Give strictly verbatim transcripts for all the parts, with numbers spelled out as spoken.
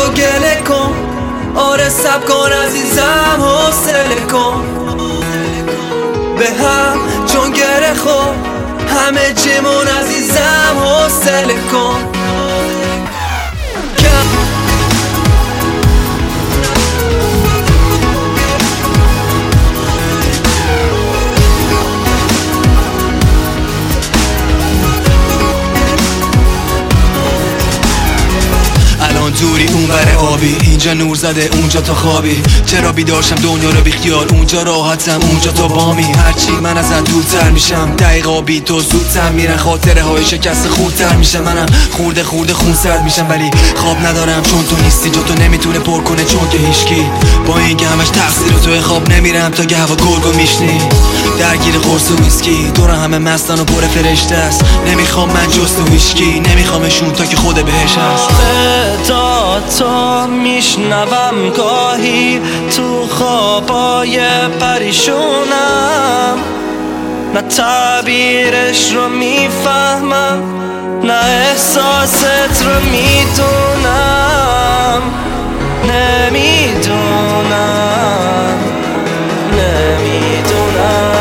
گله کن، آره سب کن عزیزم حوصله کن به هم چون گره خور همه چیمون عزیزم حوصله کن. دوری اون بره آبی، اینجا نور زده اونجا تا خوابی. چرا بیدارشم دنیا رو بیخیال، اونجا راحتم اونجا تا بامی. هرچی من ازت دورتر میشم دقیقا بی تو زودتر میرن. خاطره های شکست خودتر میشه، منم خورده خورده خون سرد میشم. ولی خواب ندارم چون تو نیستی، جا تو نمیتونه پر کنه چون که هیچکی. با اینکه همش تقصیر توی خواب نمیرم تا که هوا گرگو میشنی. درگیر قرص و ویسکی دور همه مستن و پر فرشته است. نمیخوام من جست و هیچکی، نمیخوامشون تا که خود بهش هست. تو میشنوم گاهی تو خوابای پریشونم، نه تعبیرش رو میفهمم نه احساست رو میدونم. نمیدونم نمیدونم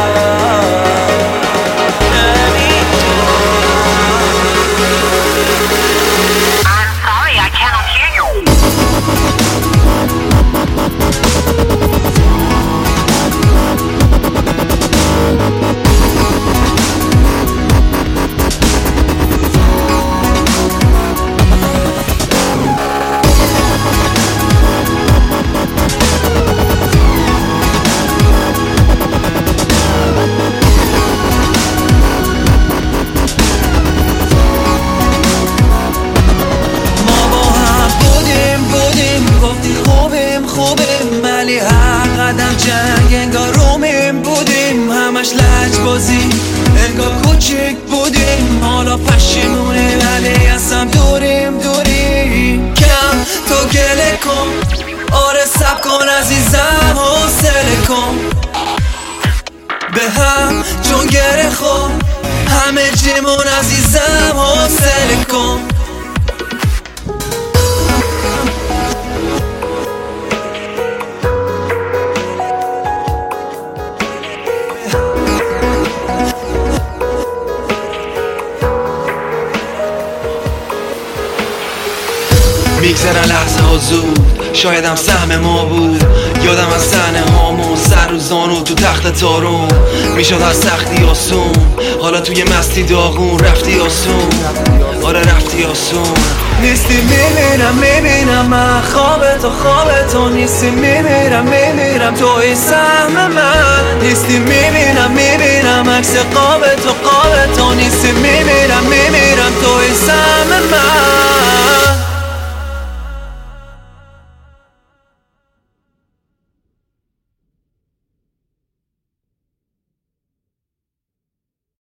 قدم جنگ انگار رومیم بودیم، همش لج بازی انگار کوچیک بودیم. حالا پشیمونه ولی اصلا دوریم دوریم. کم تو گله کن، آره سب کن عزیزم حوصله کن به هم چون گره خور همه چیمون عزیزم حوصله کن. میگذرن لحظه ها زود، شایدم سهم ما بود. یادم از صحنه هامون سر رو زانو تو تخت تارون. میشد از سختی آسون، حالا توی مستی داغون. رفتی آسون، آره رفتی آسون. نیستی میمیرم میمیرم من خواب تو خواب تو نیستی میمیرم میمیرم توی سهم من. نیستی میبینم میبینم عکس قاب تو قاب تو نیستی میمیرم میمیرم توی سهم من.